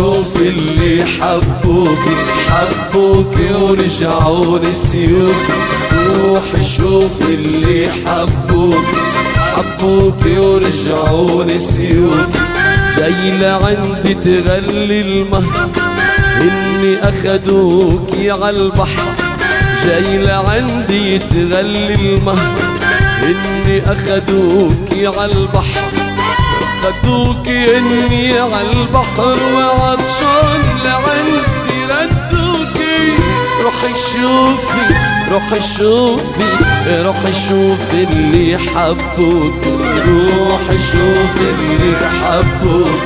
شوف اللي حبوك ورجعوا نسيوك. روح شوف اللي حبوك ورجعوا نسيوك. جاي لعندي تغلي المهر إني أخدوكي عالبحر. جاي لعندي تغلي المهر إني أخدوكي عالبحر. أخدوكي إني عالبحر وعطشان لعندي ردوكي. روحي شوفي روحي شوفي اللي حبوك. روحي شوفي اللي حبوك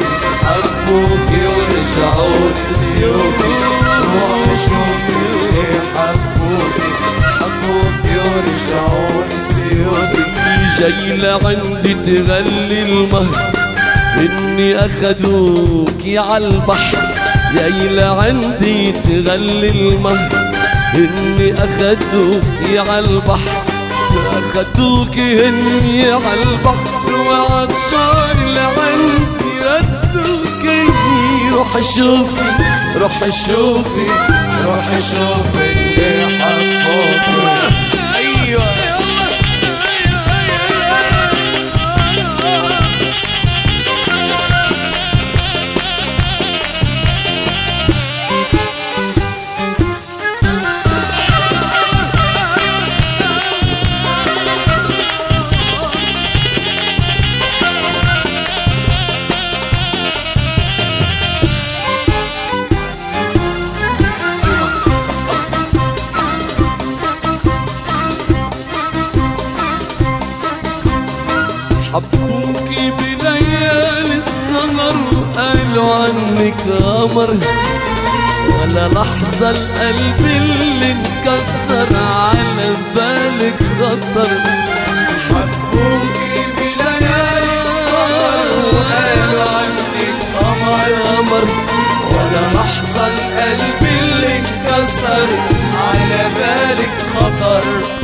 ورجعوا نسيوك. روحي شوفي اللي حبوك ورجعوا نسيوك. جاي لعندي تغلي المهر إني أخدوكي عالبحر. جاي لعندي تغلي المهر إني أخدوكي عالبحر. أخدوكي إني عالبحر وعطشان لعندي ردوكي. روحي شوفي اللي حبوك. أيوة حبوكي بليالي السهر وقالوا عنك قمر. ولا لحظة القلب اللي انكسر على بالك خطر. حبوكي بليالي السهر وقالوا عنك قمر. ولا لحظة القلب اللي انكسر على بالك خطر.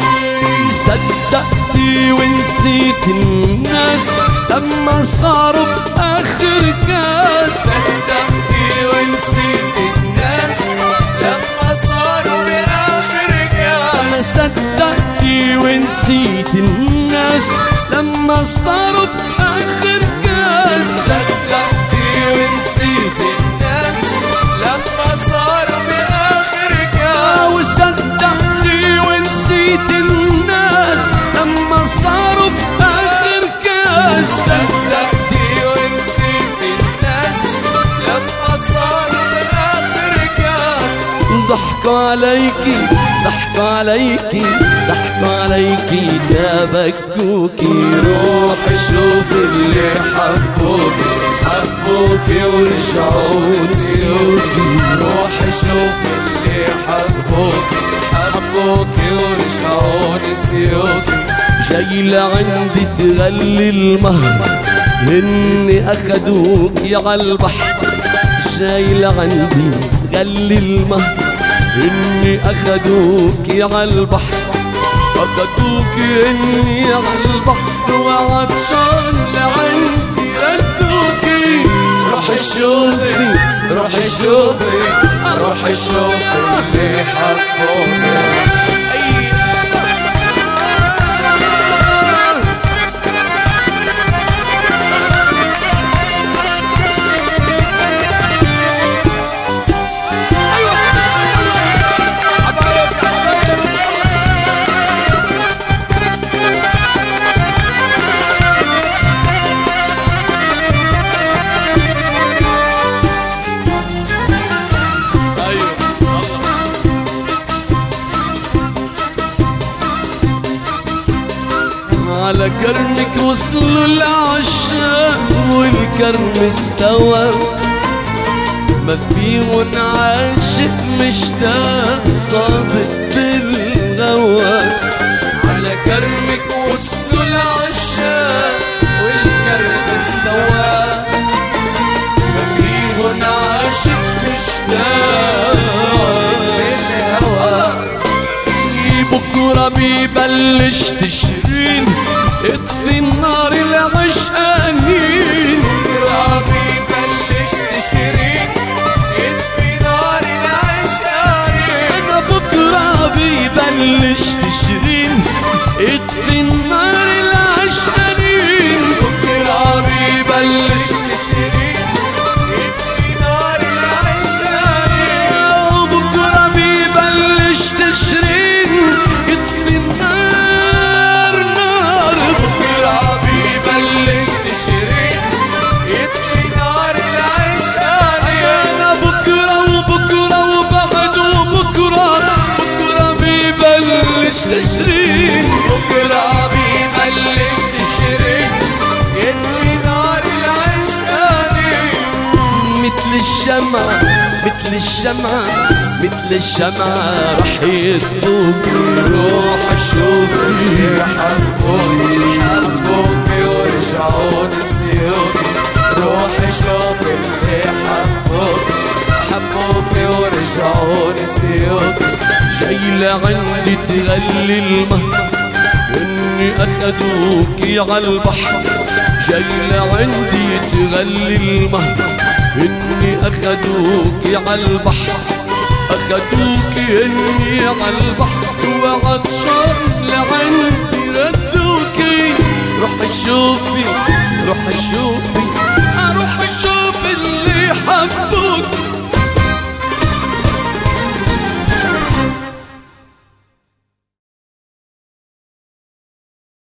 صدقتي ونسيت الناس لما صاروا بآخر كاس. صدقتي ونسيت الناس لما صاروا بآخر كاس. صدقتي ونسيت الناس لما صاروا بآخر كاس. صدقتي ونسيت الناس لما صاروا بآخر كاس. وصدقتي ونسيت الناس لما صاروا بآخر كاس. صدقتي ونسيت الناس لما صاروا بآخر كاس. ضحكوا عليكي تبكوكي. روحي شوفي اللي حبوك ورجعوا نسيوكي. روحي شوفي اللي حبوك ورجعوا نسيوكي. جاي لعندي تغلي المهر إني أخدوكي عالبحر. جاي لعندي تغلي المهر إني أخدوكي عالبحر. أخدوكي إني عالبحر وعطشان لعندي ردوكي. روحي شوفي اللي حبوك. على كرمك وصلوا العشاق والكرم استوى. ما فيهن عاشق مشتاق صادق بالغوى. على كرمك وصلوا العشاق والكرم استوى. ما فيهن عاشق مشتاق صادق بالغوى. بكرة بيبلش تشرين اطفي النار العشقانين. بكرة بيبلش تشرين بلش تشرين اطفي النار العشقانين بكرة ببلش تشرين اطفي نار العشقانين بكرة ببلش تشرين اطفي النار نار بكرة ببلش تشرين اطفي نار العشقانين أنا بكرة وبكرة وبعده بكرة ببلش تشرين بكرة ببلش تشرين اطفي نار العشقانين مثل الشمعة مثل الشمعة مثل الشمعة رح يطفوك روح شوفي حبوك ورجعوا نسيوك روح شوف اللي حبوك ورجعوا نسيوك جاي لعندي تغلي المهر اني اخدوكي عالبحر جاي لعندي تغلي المهر اني اخدوكي عالبحر اخدوكي اني عالبحر وعطشان لعندي ردوكي روح شوفي روح شوفي